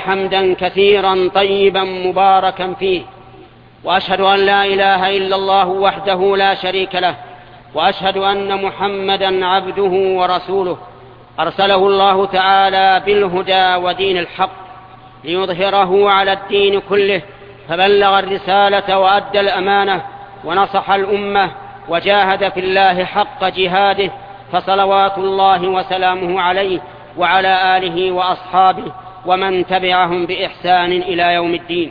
حمدا كثيرا طيبا مباركا فيه، وأشهد أن لا إله إلا الله وحده لا شريك له، وأشهد أن محمدا عبده ورسوله أرسله الله تعالى بالهدى ودين الحق ليظهره على الدين كله، فبلغ الرسالة وأدى الأمانة ونصح الأمة وجاهد في الله حق جهاده، فصلوات الله وسلامه عليه وعلى آله وأصحابه ومن تبعهم بإحسان إلى يوم الدين.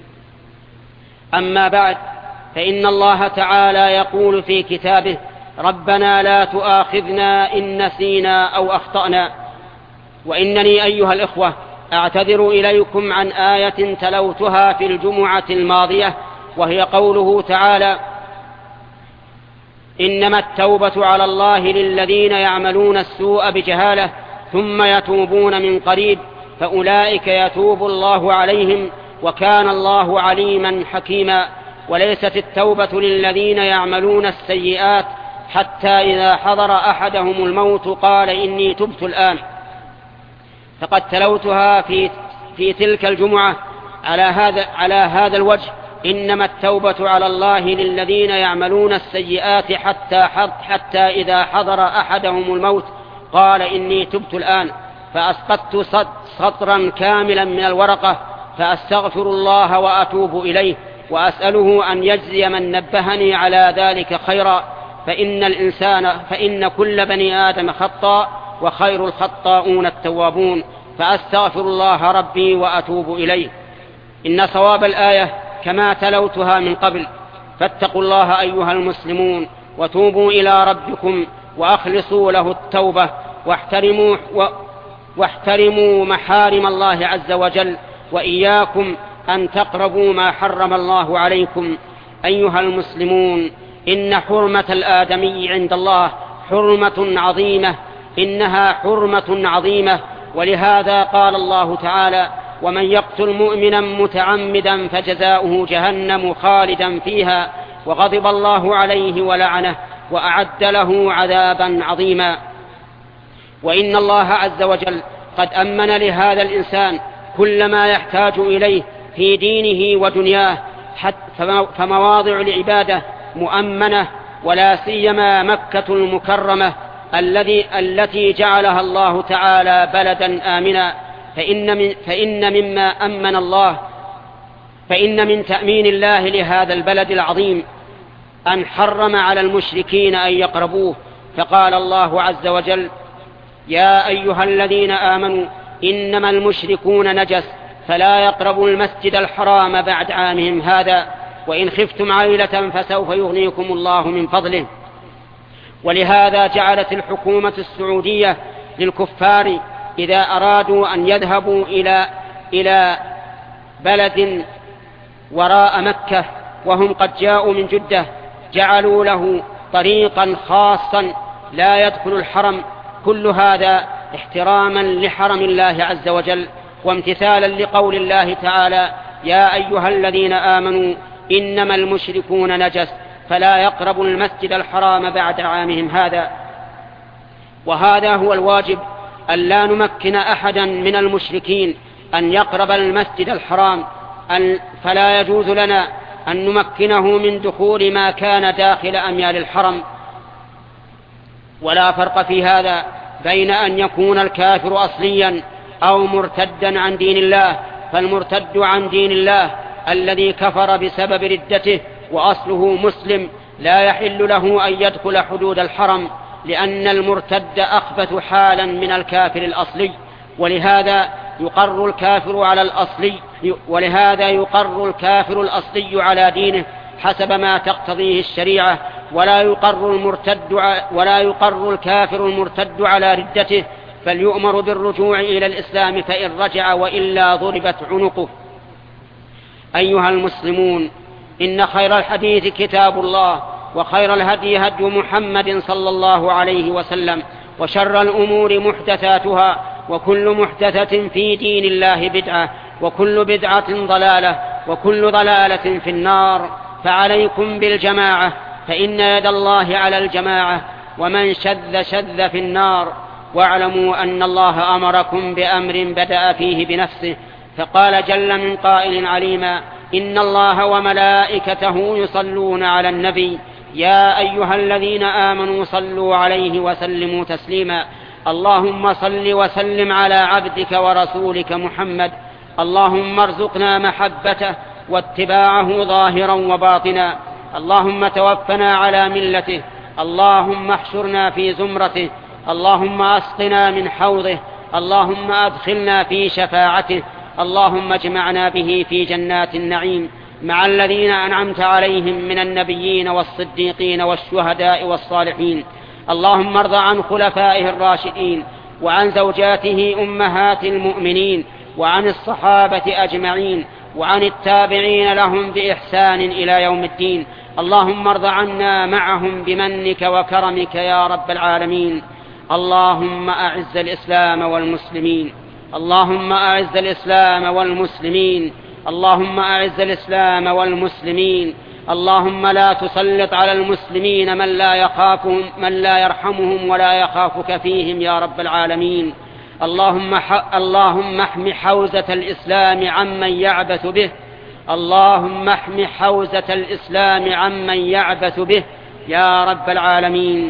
أما بعد، فإن الله تعالى يقول في كتابه: ربنا لا تؤاخذنا إن نسينا أو أخطأنا. وإنني أيها الإخوة أعتذر إليكم عن آية تلوتها في الجمعة الماضية، وهي قوله تعالى: إنما التوبة على الله للذين يعملون السوء بجهالة ثم يتوبون من قريب فأولئك يتوب الله عليهم وكان الله عليما حكيما. وليست التوبة للذين يعملون السيئات حتى إذا حضر أحدهم الموت قال إني تبت الآن. فقد تلوتها في تلك الجمعة على هذا الوجه: إنما التوبة على الله للذين يعملون السيئات حتى إذا حضر أحدهم الموت قال إني تبت الآن. فأسقطت سطرا كاملا من الورقة، فأستغفر الله وأتوب إليه، وأسأله أن يجزي من نبهني على ذلك خيرا، فإن كل بني آدم خطاء وخير الخطاؤون التوابون. فأستغفر الله ربي وأتوب إليه. إن صواب الآية كما تلوتها من قبل: فاتقوا الله أيها المسلمون وتوبوا إلى ربكم وأخلصوا له التوبة واحترموا محارم الله عز وجل، وإياكم أن تقربوا ما حرم الله عليكم. أيها المسلمون، إن حرمة الآدمي عند الله حرمة عظيمة، إنها حرمة عظيمة. ولهذا قال الله تعالى: ومن يقتل مؤمنا متعمدا فجزاؤه جهنم خالدا فيها وغضب الله عليه ولعنه وأعد له عذابا عظيما. وإن الله عز وجل قد أمن لهذا الإنسان كل ما يحتاج إليه في دينه ودنياه، فمواضع العبادة مؤمنة، ولا سيما مكة المكرمة التي جعلها الله تعالى بلدا آمنا. فإن من تأمين الله لهذا البلد العظيم أن حرم على المشركين أن يقربوه، فقال الله عز وجل: يا أيها الذين آمنوا إنما المشركون نجس فلا يقربوا المسجد الحرام بعد عامهم هذا وإن خفتم عيلة فسوف يغنيكم الله من فضله. ولهذا جعلت الحكومة السعودية للكفار إذا أرادوا أن يذهبوا إلى بلد وراء مكة وهم قد جاءوا من جدة، جعلوا له طريقا خاصا لا يدخل الحرم. كل هذا احتراما لحرم الله عز وجل، وامتثالا لقول الله تعالى: يا أيها الذين آمنوا إنما المشركون نجس فلا يقربوا المسجد الحرام بعد عامهم هذا. وهذا هو الواجب، أن لا نمكن أحدا من المشركين أن يقرب المسجد الحرام، فلا يجوز لنا أن نمكنه من دخول ما كان داخل أميال الحرم. ولا فرق في هذا بين أن يكون الكافر أصليا أو مرتدا عن دين الله. فالمرتد عن دين الله الذي كفر بسبب ردته وأصله مسلم لا يحل له أن يدخل حدود الحرم، لأن المرتد أخبث حالا من الكافر الأصلي. ولهذا يقر الكافر الأصلي على دينه حسب ما تقتضيه الشريعة، ولا يقر الكافر المرتد على ردته، بل يؤمر بالرجوع إلى الإسلام فإن رجع، وإلا ضربت عنقه. أيها المسلمون، إن خير الحديث كتاب الله، وخير الهدي هدي محمد صلى الله عليه وسلم، وشر الأمور محدثاتها، وكل محدثة في دين الله بدعة، وكل بدعة ضلالة، وكل ضلالة في النار. فعليكم بالجماعة، فإن يد الله على الجماعة، ومن شذ في النار. واعلموا أن الله أمركم بأمر بدأ فيه بنفسه فقال جل من قائل عليما: إن الله وملائكته يصلون على النبي يا أيها الذين آمنوا صلوا عليه وسلموا تسليما. اللهم صل وسلم على عبدك ورسولك محمد. اللهم ارزقنا محبته واتباعه ظاهرا وباطنا. اللهم توفنا على ملته. اللهم احشرنا في زمرته. اللهم اسقنا من حوضه. اللهم أدخلنا في شفاعته. اللهم اجمعنا به في جنات النعيم مع الذين أنعمت عليهم من النبيين والصديقين والشهداء والصالحين. اللهم ارض عن خلفائه الراشدين وعن زوجاته أمهات المؤمنين وعن الصحابة أجمعين وعن التابعين لهم بإحسان إلى يوم الدين. اللهم ارض عنا معهم بمنك وكرمك يا رب العالمين. اللهم أعز الإسلام والمسلمين. اللهم أعز الإسلام والمسلمين. اللهم أعز الإسلام والمسلمين. اللهم لا تسلط على المسلمين من لا يرحمهم ولا يخافك فيهم يا رب العالمين. اللهم احم حوزة الإسلام عمن يعبث به. اللهم احم حوزة الإسلام عمن يعبث به يا رب العالمين.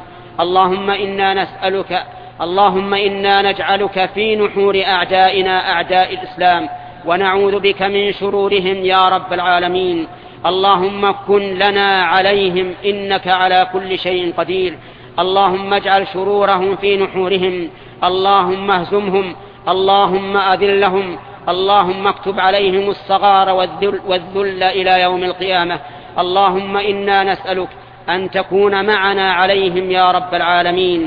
اللهم إنا نجعلك في نحور أعدائنا أعداء الإسلام ونعوذ بك من شرورهم يا رب العالمين. اللهم كن لنا عليهم إنك على كل شيء قدير. اللهم اجعل شرورهم في نحورهم. اللهم اهزمهم. اللهم أذلهم. اللهم اكتب عليهم الصغار والذل إلى يوم القيامة. اللهم إنا نسألك أن تكون معنا عليهم يا رب العالمين.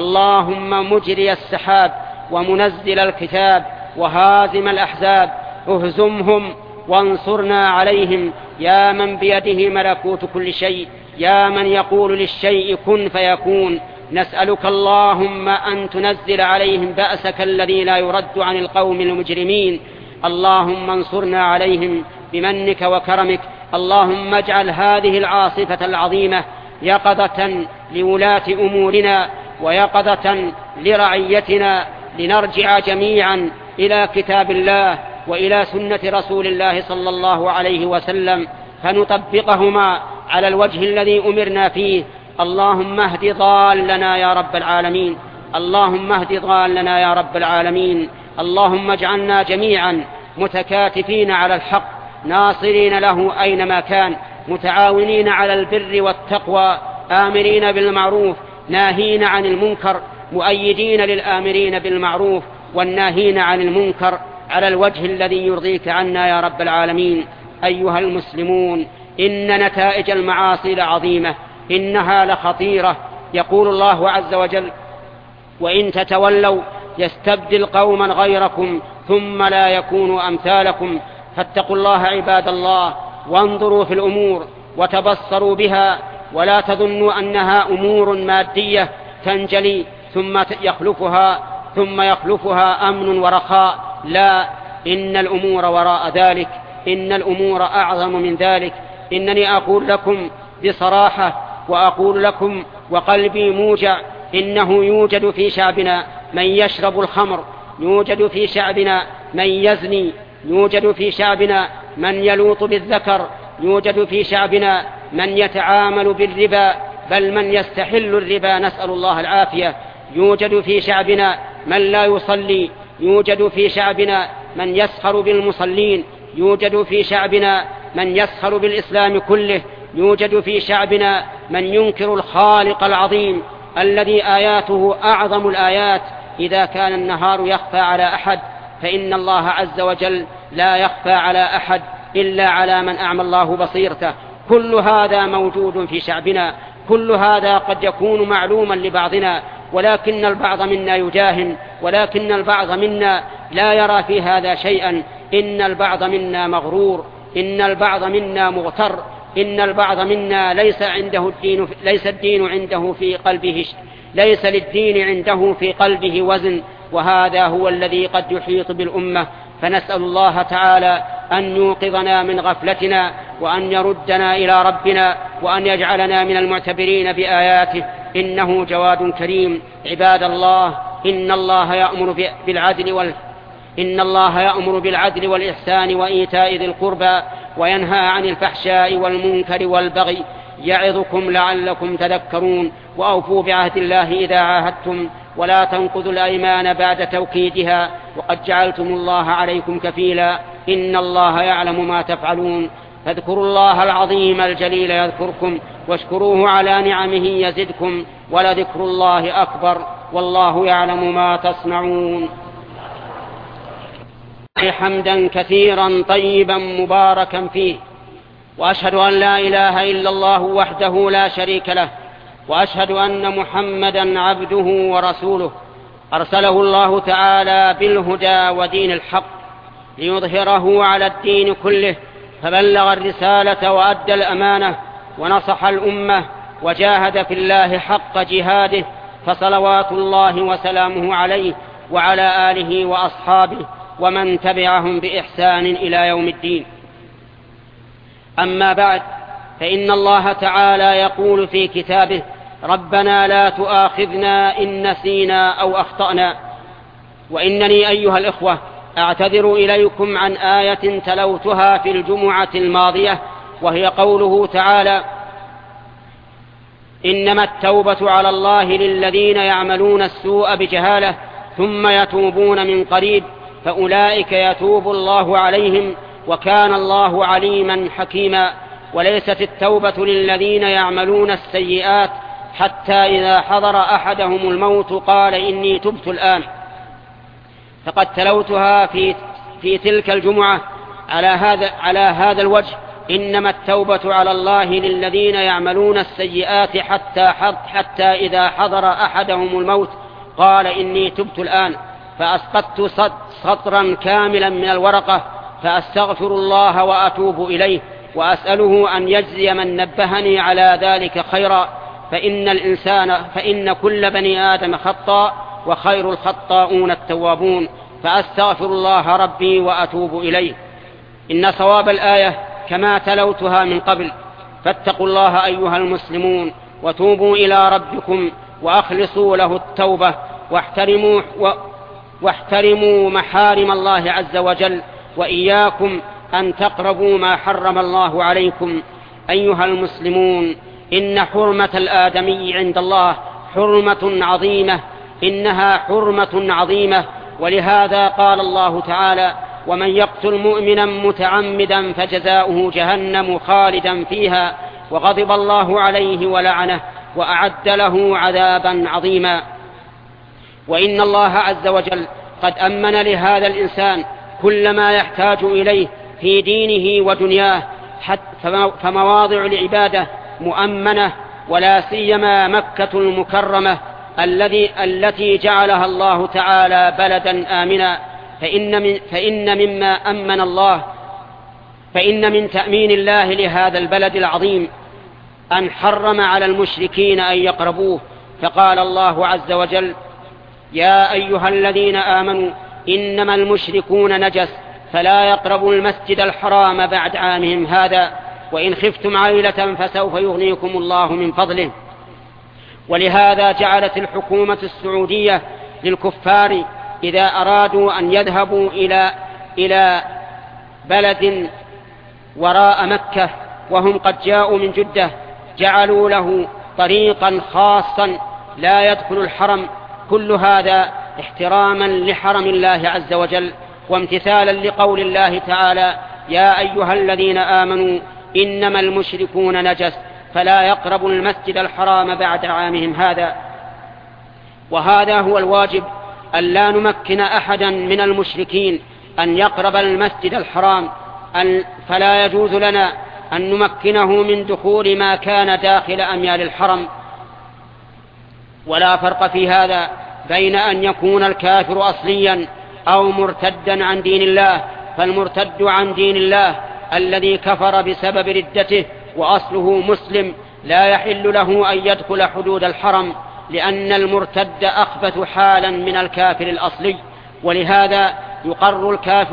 اللهم مجري السحاب ومنزل الكتاب وهازم الأحزاب اهزمهم وانصرنا عليهم يا من بيده ملكوت كل شيء، يا من يقول للشيء كن فيكون. نسألك اللهم أن تنزل عليهم بأسك الذي لا يرد عن القوم المجرمين. اللهم انصرنا عليهم بمنك وكرمك. اللهم اجعل هذه العاصفة العظيمة يقظة لولاة أمورنا ويقظة لرعيتنا، لنرجع جميعا إلى كتاب الله وإلى سنة رسول الله صلى الله عليه وسلم فنطبقهما على الوجه الذي أمرنا فيه. اللهم اهد ضالنا يا رب العالمين. اللهم اهد ضالنا يا رب العالمين. اللهم اجعلنا جميعا متكاتفين على الحق ناصرين له أينما كان، متعاونين على البر والتقوى، آمرين بالمعروف ناهين عن المنكر، مؤيدين للآمرين بالمعروف والناهين عن المنكر على الوجه الذي يرضيك عنا يا رب العالمين. أيها المسلمون، إن نتائج المعاصي لعظيمة، إنها لخطيرة. يقول الله عز وجل: وإن تتولوا يستبدل قوما غيركم ثم لا يكونوا أمثالكم. فاتقوا الله عباد الله، وانظروا في الأمور وتبصروا بها، ولا تظنوا أنها أمور مادية تنجلي ثم يخلفها أمن ورخاء. لا، إن الأمور وراء ذلك، إن الأمور أعظم من ذلك. إنني أقول لكم بصراحة وأقول لكم وقلبي موجع، إنه يوجد في شعبنا من يشرب الخمر، يوجد في شعبنا من يزني، يوجد في شعبنا من يلوط بالذكر، يوجد في شعبنا من يتعامل بالربا، بل من يستحل الربا، نسأل الله العافية. يوجد في شعبنا من لا يصلي، يوجد في شعبنا من يسخر بالمصلين، يوجد في شعبنا من يسخر بالإسلام كله، يوجد في شعبنا من ينكر الخالق العظيم الذي آياته أعظم الآيات. إذا كان النهار يخفى على أحد فإن الله عز وجل لا يخفى على أحد إلا على من أعمى الله بصيرته. كل هذا موجود في شعبنا، كل هذا قد يكون معلوما لبعضنا، ولكن البعض منا يجاهل، ولكن البعض منا لا يرى في هذا شيئا. إن البعض منا مغرور، إن البعض منا مغتر، إن البعض منا ليس الدين عنده في قلبه، ليس للدين عنده في قلبه وزن، وهذا هو الذي قد يحيط بالأمة. فنسأل الله تعالى أن يوقظنا من غفلتنا، وأن يردنا إلى ربنا، وأن يجعلنا من المعتبرين بآياته، إنه جواد كريم. عباد الله، إن الله يأمر بالعدل إن الله يأمر بالعدل والإحسان وإيتاء ذي القربى وينهى عن الفحشاء والمنكر والبغي يعظكم لعلكم تذكرون. وأوفوا بعهد الله إذا عاهدتم ولا تنقضوا الأيمان بعد توكيدها وقد جعلتم الله عليكم كفيلا إن الله يعلم ما تفعلون. فاذكروا الله العظيم الجليل يذكركم واشكروه على نعمه يزدكم ولذكر الله أكبر والله يعلم ما تصنعون. حمدا كثيرا طيبا مباركا فيه، وأشهد أن لا إله إلا الله وحده لا شريك له، وأشهد أن محمدا عبده ورسوله أرسله الله تعالى بالهدى ودين الحق ليظهره على الدين كله، فبلغ الرسالة وأدى الأمانة ونصح الأمة وجاهد في الله حق جهاده، فصلوات الله وسلامه عليه وعلى آله وأصحابه ومن تبعهم بإحسان إلى يوم الدين. أما بعد، فإن الله تعالى يقول في كتابه: ربنا لا تؤاخذنا إن نسينا أو أخطأنا. وإنني أيها الإخوة أعتذر إليكم عن آية تلوتها في الجمعة الماضية، وهي قوله تعالى: إنما التوبة على الله للذين يعملون السوء بجهالة ثم يتوبون من قريب فأولئك يتوب الله عليهم وكان الله عليما حكيما. وليست التوبة للذين يعملون السيئات حتى إذا حضر أحدهم الموت قال إني تبت الآن. فقد تلوتها في تلك الجمعة على هذا الوجه: إنما التوبة على الله للذين يعملون السيئات حتى إذا حضر أحدهم الموت قال إني تبت الآن. فأسقطت سطرا كاملا من الورقة، فأستغفر الله وأتوب إليه وأسأله أن يجزي من نبهني على ذلك خيرا، فإن كل بني آدم خطاء وخير الخطاؤون التوابون. فأستغفر الله ربي وأتوب إليه. إن صواب الآية كما تلوتها من قبل: فاتقوا الله أيها المسلمون وتوبوا إلى ربكم وأخلصوا له التوبة واحترموا محارم الله عز وجل، وإياكم أن تقربوا ما حرم الله عليكم. أيها المسلمون، إن حرمة الآدمي عند الله حرمة عظيمة، إنها حرمة عظيمة. ولهذا قال الله تعالى: ومن يقتل مؤمنا متعمدا فجزاؤه جهنم خالدا فيها وغضب الله عليه ولعنه وأعد له عذابا عظيما. وإن الله عز وجل قد أمن لهذا الإنسان كل ما يحتاج إليه في دينه ودنياه، فمواضع العبادة مؤمنة، ولا سيما مكة المكرمة التي جعلها الله تعالى بلدا آمنا. فإن من تأمين الله لهذا البلد العظيم أن حرم على المشركين أن يقربوه، فقال الله عز وجل: يا أيها الذين آمنوا إنما المشركون نجس فلا يقربوا المسجد الحرام بعد عامهم هذا وإن خفتم عيلة فسوف يغنيكم الله من فضله. ولهذا جعلت الحكومة السعودية للكفار إذا أرادوا أن يذهبوا إلى بلد وراء مكة وهم قد جاءوا من جدة، جعلوا له طريقا خاصا لا يدخل الحرم. كل هذا احتراما لحرم الله عز وجل، وامتثالا لقول الله تعالى: يا أيها الذين آمنوا إنما المشركون نجس فلا يقربوا المسجد الحرام بعد عامهم هذا. وهذا هو الواجب، أن لا نمكن أحدا من المشركين أن يقرب المسجد الحرام، فلا يجوز لنا أن نمكنه من دخول ما كان داخل أميال الحرم. ولا فرق في هذا بين أن يكون الكافر أصليا أو مرتدا عن دين الله. فالمرتد عن دين الله الذي كفر بسبب ردته وأصله مسلم لا يحل له أن يدخل حدود الحرم، لأن المرتد أخبث حالا من الكافر الأصلي. ولهذا يقر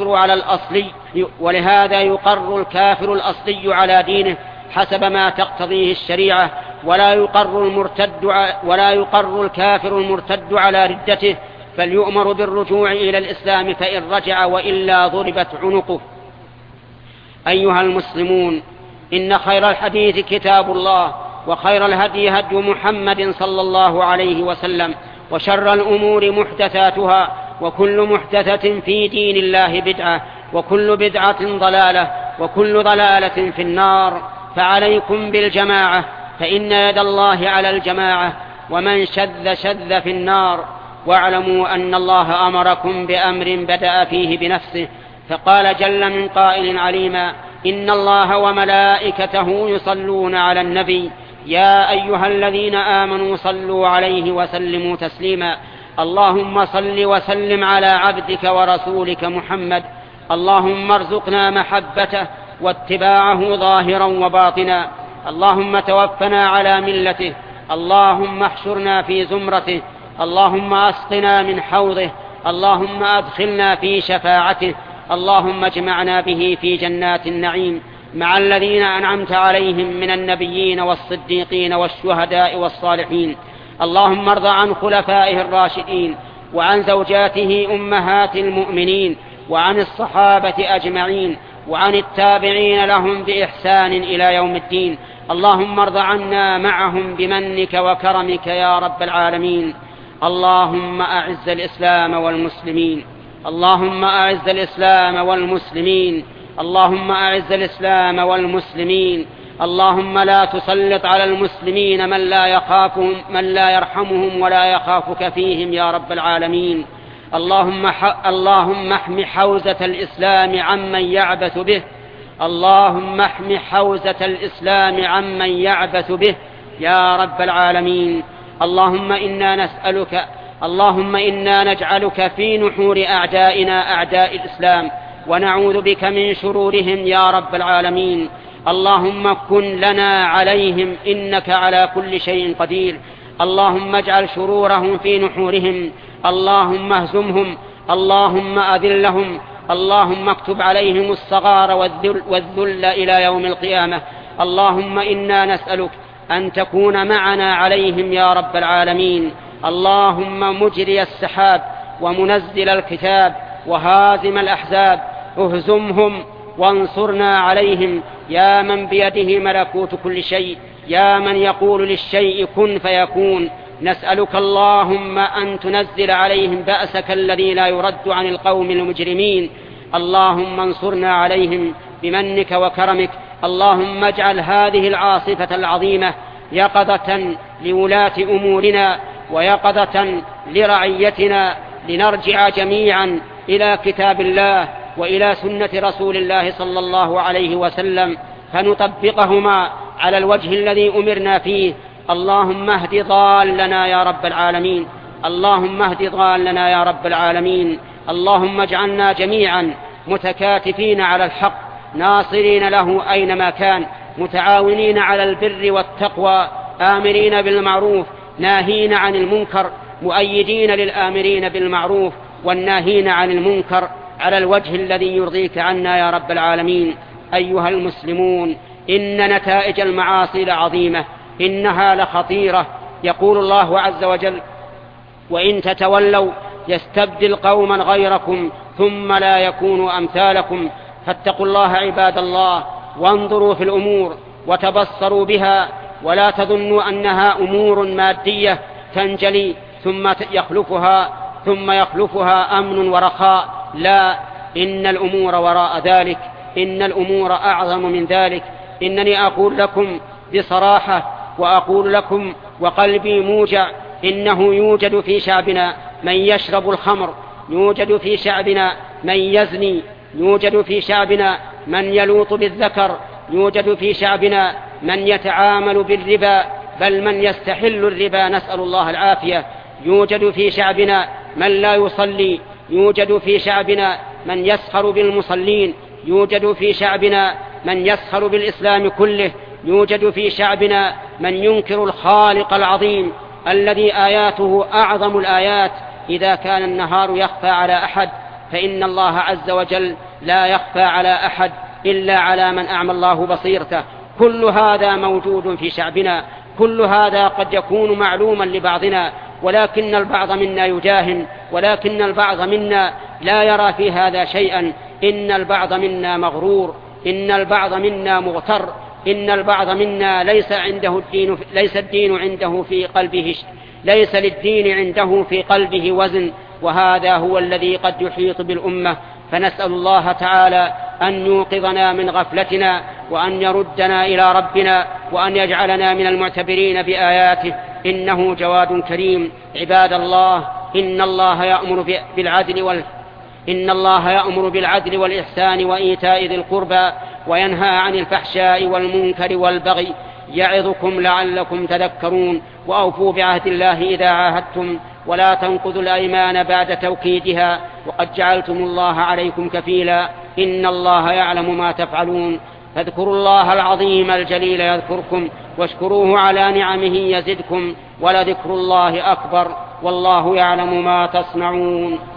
الكافر الأصلي على دينه حسب ما تقتضيه الشريعة، ولا يقر الكافر المرتد على ردته فليؤمر بالرجوع إلى الإسلام فإن رجع وإلا ضربت عنقه. أيها المسلمون، إن خير الحديث كتاب الله، وخير الهدي هدي محمد صلى الله عليه وسلم، وشر الأمور محدثاتها، وكل محدثة في دين الله بدعة، وكل بدعة ضلالة، وكل ضلالة في النار. فعليكم بالجماعة، فإن يد الله على الجماعة، ومن شذ شذ في النار. واعلموا أن الله أمركم بأمر بدأ فيه بنفسه، فقال جل من قائل عليما: إن الله وملائكته يصلون على النبي يا أيها الذين آمنوا صلوا عليه وسلموا تسليما. اللهم صل وسلم على عبدك ورسولك محمد. اللهم ارزقنا محبته واتباعه ظاهرا وباطنا. اللهم توفنا على ملته. اللهم احشرنا في زمرته. اللهم اسقنا من حوضه. اللهم أدخلنا في شفاعته. اللهم اجمعنا به في جنات النعيم مع الذين أنعمت عليهم من النبيين والصديقين والشهداء والصالحين. اللهم ارض عن خلفائه الراشدين، وعن زوجاته أمهات المؤمنين، وعن الصحابة أجمعين، وعن التابعين لهم بإحسان إلى يوم الدين. اللهم ارض عنا معهم بمنك وكرمك يا رب العالمين. اللهم أعز الإسلام والمسلمين. اللهم أعز الإسلام والمسلمين. اللهم أعز الإسلام والمسلمين. اللهم لا تسلط على المسلمين من لا يرحمهم ولا يخافك فيهم يا رب العالمين. اللهم احم حوزة الإسلام عمن يعبث به. اللهم احم حوزة الإسلام عمن يعبث به يا رب العالمين. اللهم إنا نجعلك في نحور أعدائنا أعداء الإسلام، ونعوذ بك من شرورهم يا رب العالمين. اللهم كن لنا عليهم إنك على كل شيء قدير. اللهم اجعل شرورهم في نحورهم. اللهم اهزمهم. اللهم أذلهم. اللهم اكتب عليهم الصغار والذل إلى يوم القيامة. اللهم إنا نسألك أن تكون معنا عليهم يا رب العالمين. اللهم مجري السحاب ومنزل الكتاب وهازم الأحزاب، اهزمهم وانصرنا عليهم يا من بيده ملكوت كل شيء، يا من يقول للشيء كن فيكون. نسألك اللهم أن تنزل عليهم بأسك الذي لا يرد عن القوم المجرمين. اللهم انصرنا عليهم بمنك وكرمك. اللهم اجعل هذه العاصفة العظيمة يقظة لولاة أمورنا ويقظة لرعيتنا، لنرجع جميعا إلى كتاب الله وإلى سنة رسول الله صلى الله عليه وسلم، فنطبقهما على الوجه الذي أمرنا فيه. اللهم اهد ضالنا يا رب العالمين. اللهم اهد ضالنا يا رب العالمين. اللهم اجعلنا جميعا متكاتفين على الحق، ناصرين له أينما كان، متعاونين على البر والتقوى، آمرين بالمعروف ناهين عن المنكر، مؤيدين للآمرين بالمعروف والناهين عن المنكر على الوجه الذي يرضيك عنا يا رب العالمين. أيها المسلمون، إن نتائج المعاصي لعظيمة، إنها لخطيرة. يقول الله عز وجل: وإن تتولوا يستبدل قوما غيركم ثم لا يكونوا أمثالكم. فاتقوا الله عباد الله، وانظروا في الأمور وتبصروا بها، ولا تظنوا أنها أمور مادية تنجلي ثم يخلفها أمن ورخاء. لا، إن الأمور وراء ذلك، إن الأمور أعظم من ذلك. إنني أقول لكم بصراحة، وأقول لكم وقلبي موجع، إنه يوجد في شعبنا من يشرب الخمر، يوجد في شعبنا من يزني، يوجد في شعبنا من يلوط بالذكر، يوجد في شعبنا من يتعامل بالربا، بل من يستحل الربا، نسأل الله العافية. يوجد في شعبنا من لا يصلي، يوجد في شعبنا من يسخر بالمصلين، يوجد في شعبنا من يسخر بالإسلام كله، يوجد في شعبنا من ينكر الخالق العظيم الذي آياته أعظم الآيات. إذا كان النهار يخفى على أحد، فإن الله عز وجل لا يخفى على أحد إلا على من أعمى الله بصيرته. كل هذا موجود في شعبنا، كل هذا قد يكون معلوما لبعضنا، ولكن البعض منا يجاهن، ولكن البعض منا لا يرى في هذا شيئا. إن البعض منا مغرور، إن البعض منا مغتر، إن البعض منا ليس الدين عنده في قلبه، ليس للدين عنده في قلبه وزن، وهذا هو الذي قد يحيط بالأمة. فنسأل الله تعالى أن يوقظنا من غفلتنا، وأن يردنا إلى ربنا، وأن يجعلنا من المعتبرين بآياته، إنه جواد كريم. عباد الله، إن الله يأمر بالعدل والإحسان وإيتاء ذي القربى، وينهى عن الفحشاء والمنكر والبغي، يعظكم لعلكم تذكرون. وأوفوا بعهد الله إذا عاهدتم، ولا تنقضوا الأيمان بعد توكيدها، وقد جعلتم الله عليكم كفيلا، إن الله يعلم ما تفعلون. فاذكروا الله العظيم الجليل يذكركم، واشكروه على نعمه يزدكم، ولذكر الله أكبر، والله يعلم ما تصنعون.